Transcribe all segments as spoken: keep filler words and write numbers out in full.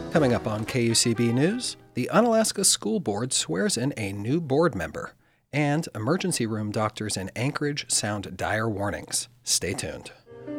Coming up on K U C B News, the Unalaska School Board swears in a new board member, and emergency room doctors in Anchorage sound dire warnings. Stay tuned.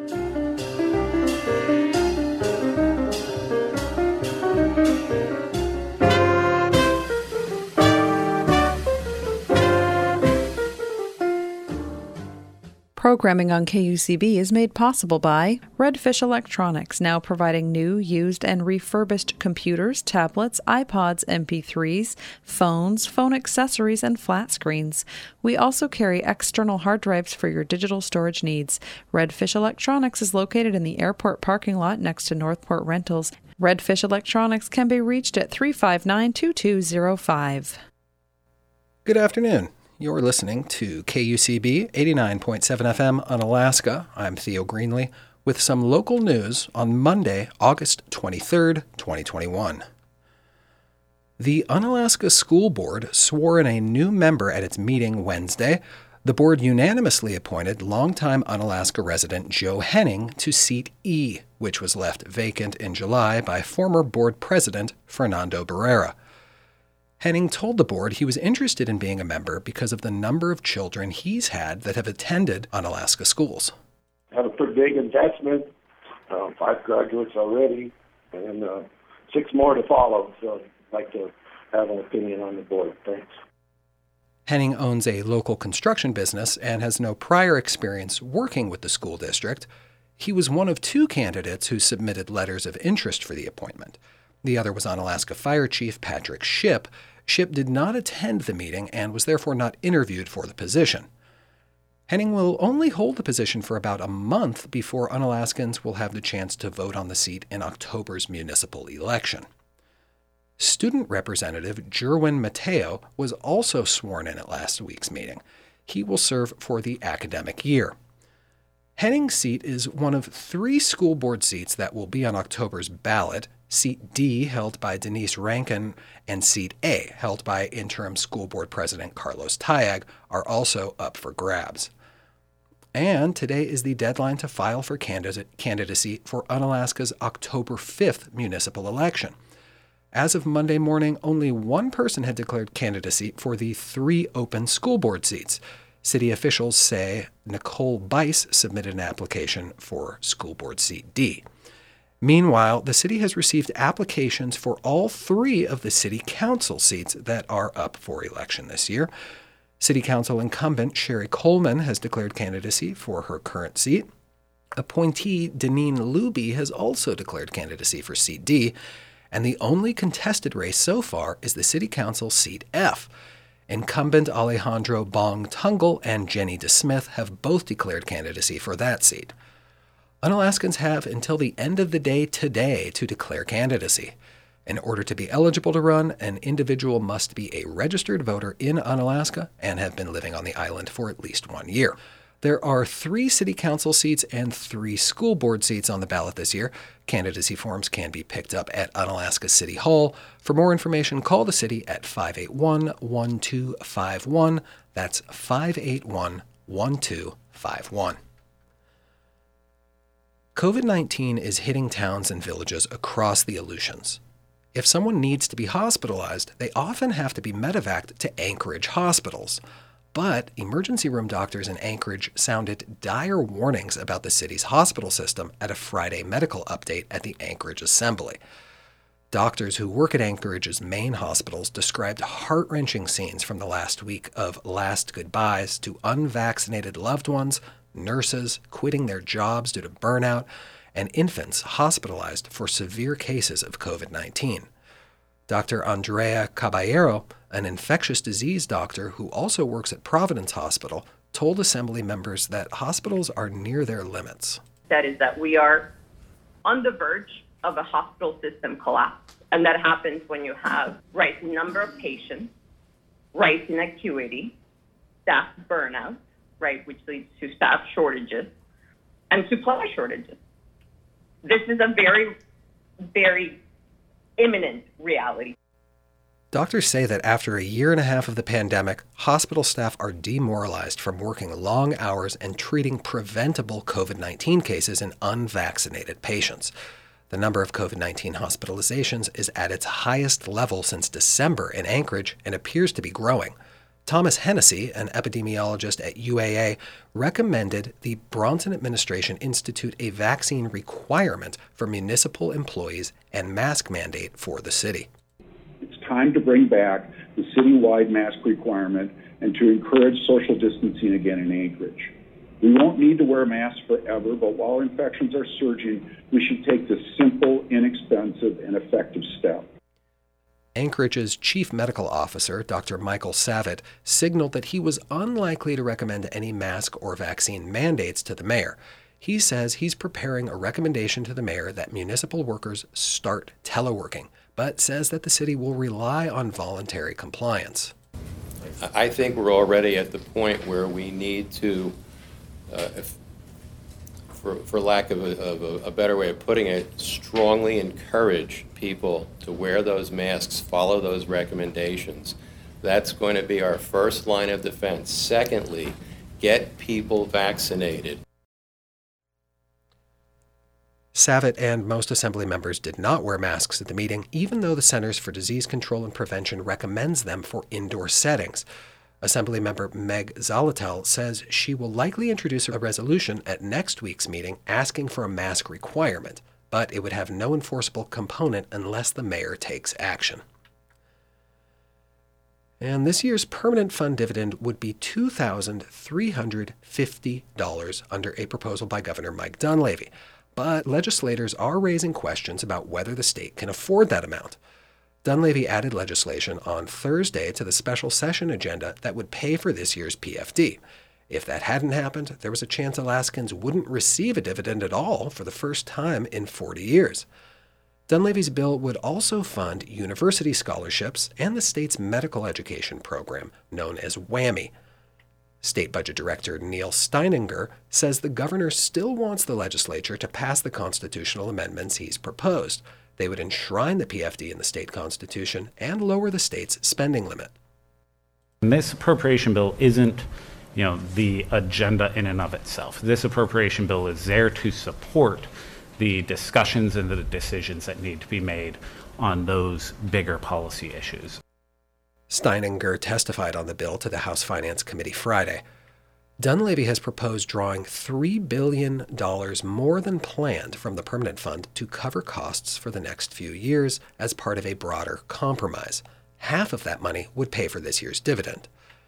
Programming on K U C B is made possible by Redfish Electronics, now providing new, used, and refurbished computers, tablets, iPods, M P threes, phones, phone accessories, and flat screens. We also carry external hard drives for your digital storage needs. Redfish Electronics is located in the airport parking lot next to Northport Rentals. Redfish Electronics can be reached at three five nine, two two zero five. Good afternoon. You're listening to K U C B eighty-nine point seven F M Unalaska. I'm Theo Greenlee with some local news on Monday, August twenty-third, twenty twenty-one. The Unalaska School Board swore in a new member at its meeting Wednesday. The board unanimously appointed longtime Unalaska resident Joe Henning to seat E, which was left vacant in July by former board president Fernando Barrera. Henning told the board he was interested in being a member because of the number of children he's had that have attended Unalaska schools. I have a pretty big investment, uh, five graduates already, and uh, six more to follow, so I'd like to have an opinion on the board. Thanks. Henning owns a local construction business and has no prior experience working with the school district. He was one of two candidates who submitted letters of interest for the appointment. The other was Unalaska Fire Chief Patrick Shipp. Shipp did not attend the meeting and was therefore not interviewed for the position. Henning will only hold the position for about a month before Unalaskans will have the chance to vote on the seat in October's municipal election. Student Representative Jerwin Mateo was also sworn in at last week's meeting. He will serve for the academic year. Henning's seat is one of three school board seats that will be on October's ballot. Seat D, held by Denise Rankin, and Seat A, held by interim school board president Carlos Tayag, are also up for grabs. And today is the deadline to file for candidate candidacy for Unalaska's October fifth municipal election. As of Monday morning, only one person had declared candidacy for the three open school board seats. City officials say Nicole Bice submitted an application for school board seat D. Meanwhile, the city has received applications for all three of the city council seats that are up for election this year. City council incumbent Sherry Coleman has declared candidacy for her current seat. Appointee Deneen Luby has also declared candidacy for seat D, and the only contested race so far is the city council seat F. Incumbent Alejandro Bong Tungle and Jenny DeSmith have both declared candidacy for that seat. Unalaskans have until the end of the day today to declare candidacy. In order to be eligible to run, an individual must be a registered voter in Unalaska and have been living on the island for at least one year. There are three city council seats and three school board seats on the ballot this year. Candidacy forms can be picked up at Unalaska City Hall. For more information, call the city at five eight one, one two five one. That's five eight one, one two five one. COVID nineteen is hitting towns and villages across the Aleutians. If someone needs to be hospitalized, they often have to be medevaced to Anchorage hospitals. But emergency room doctors in Anchorage sounded dire warnings about the city's hospital system at a Friday medical update at the Anchorage Assembly. Doctors who work at Anchorage's main hospitals described heart-wrenching scenes from the last week of last goodbyes to unvaccinated loved ones, nurses quitting their jobs due to burnout, and infants hospitalized for severe cases of COVID nineteen. Doctor Andrea Caballero, an infectious disease doctor who also works at Providence Hospital, told Assembly members that hospitals are near their limits. That is that we are on the verge of a hospital system collapse, and that happens when you have rising number of patients, rising acuity, staff burnout, right, which leads to staff shortages and supply shortages. This is a very, very imminent reality. Doctors say that after a year and a half of the pandemic, hospital staff are demoralized from working long hours and treating preventable COVID nineteen cases in unvaccinated patients. The number of COVID nineteen hospitalizations is at its highest level since December in Anchorage and appears to be growing. Thomas Hennessy, an epidemiologist at U A A, recommended the Bronson administration institute a vaccine requirement for municipal employees and mask mandate for the city. It's time to bring back the citywide mask requirement and to encourage social distancing again in Anchorage. We won't need to wear masks forever, but while infections are surging, we should take this simple, inexpensive, and effective step. Anchorage's chief medical officer, Doctor Michael Savitt, signaled that he was unlikely to recommend any mask or vaccine mandates to the mayor. He says he's preparing a recommendation to the mayor that municipal workers start teleworking, but says that the city will rely on voluntary compliance. I think we're already at the point where we need to, uh, if, for, for lack of, a, of a, a better way of putting it, strongly encourage people to wear those masks, follow those recommendations. That's going to be our first line of defense. Secondly, get people vaccinated. Savitt and most assembly members did not wear masks at the meeting, even though the Centers for Disease Control and Prevention recommends them for indoor settings. Assemblymember Meg Zolotel says she will likely introduce a resolution at next week's meeting asking for a mask requirement, but it would have no enforceable component unless the mayor takes action. And this year's permanent fund dividend would be two thousand three hundred fifty dollars under a proposal by Governor Mike Dunleavy. But legislators are raising questions about whether the state can afford that amount. Dunleavy added legislation on Thursday to the special session agenda that would pay for this year's P F D. If that hadn't happened, there was a chance Alaskans wouldn't receive a dividend at all for the first time in forty years. Dunleavy's bill would also fund university scholarships and the state's medical education program, known as WWAMI. State Budget Director Neil Steininger says the governor still wants the legislature to pass the constitutional amendments he's proposed. They would enshrine the P F D in the state constitution and lower the state's spending limit. And this appropriation bill isn't, you know, the agenda in and of itself. This appropriation bill is there to support the discussions and the decisions that need to be made on those bigger policy issues. Steininger testified on the bill to the House Finance Committee Friday. Dunleavy has proposed drawing three billion dollars more than planned from the permanent fund to cover costs for the next few years as part of a broader compromise. Half of that money would pay for this year's dividend.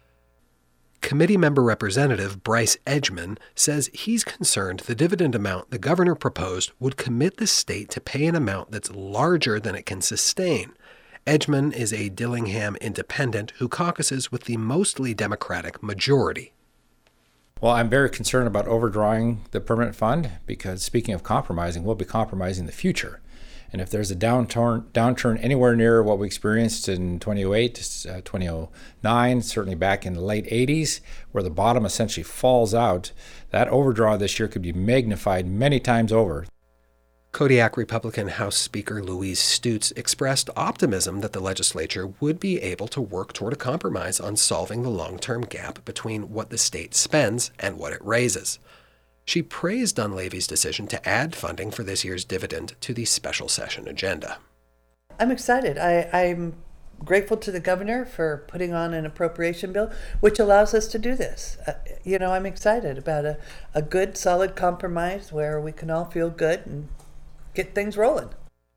Committee member Representative Bryce Edgman says he's concerned the dividend amount the governor proposed would commit the state to pay an amount that's larger than it can sustain. Edgman is a Dillingham independent who caucuses with the mostly Democratic majority. Well, I'm very concerned about overdrawing the permanent fund because, speaking of compromising, we'll be compromising the future. And if there's a downturn, downturn anywhere near what we experienced in two thousand eight, uh, two thousand nine, certainly back in the late eighties, where the bottom essentially falls out, that overdraw this year could be magnified many times over. Kodiak Republican House Speaker Louise Stutes expressed optimism that the legislature would be able to work toward a compromise on solving the long-term gap between what the state spends and what it raises. She praised Dunleavy's decision to add funding for this year's dividend to the special session agenda. I'm excited. I, I'm grateful to the governor for putting on an appropriation bill, which allows us to do this. Uh, you know, I'm excited about a, a good, solid compromise where we can all feel good and get things rolling.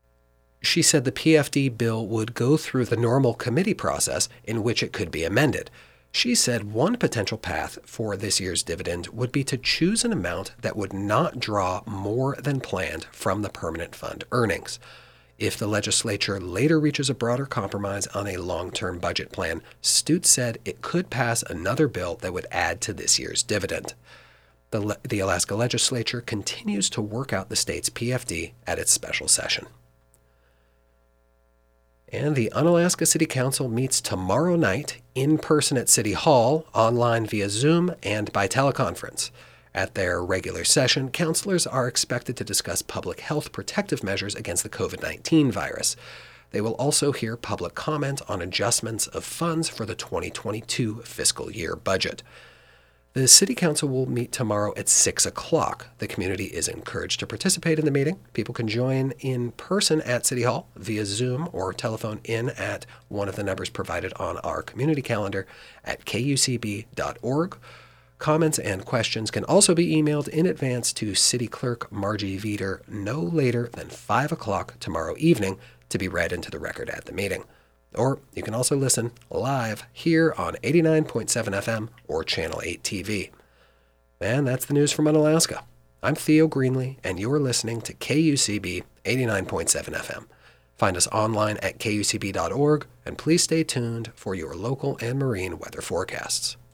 She said the P F D bill would go through the normal committee process in which it could be amended. She said one potential path for this year's dividend would be to choose an amount that would not draw more than planned from the permanent fund earnings. If the legislature later reaches a broader compromise on a long-term budget plan, Stutes said it could pass another bill that would add to this year's dividend. The, Le- the Alaska legislature continues to work out the state's P F D at its special session. And the Unalaska City Council meets tomorrow night in person at City Hall, online via Zoom, and by teleconference. At their regular session, councilors are expected to discuss public health protective measures against the covid nineteen virus. They will also hear public comment on adjustments of funds for the twenty twenty-two fiscal year budget. The City Council will meet tomorrow at six o'clock. The community is encouraged to participate in the meeting. People can join in person at City Hall via Zoom or telephone in at one of the numbers provided on our community calendar at k u c b dot org. Comments and questions can also be emailed in advance to City Clerk Margie Veeder no later than five o'clock tomorrow evening to be read into the record at the meeting. Or you can also listen live here on eighty-nine point seven F M or Channel eight T V. And that's the news from Unalaska. I'm Theo Greenlee, and you're listening to K U C B eighty-nine point seven F M. Find us online at k u c b dot org, and please stay tuned for your local and marine weather forecasts.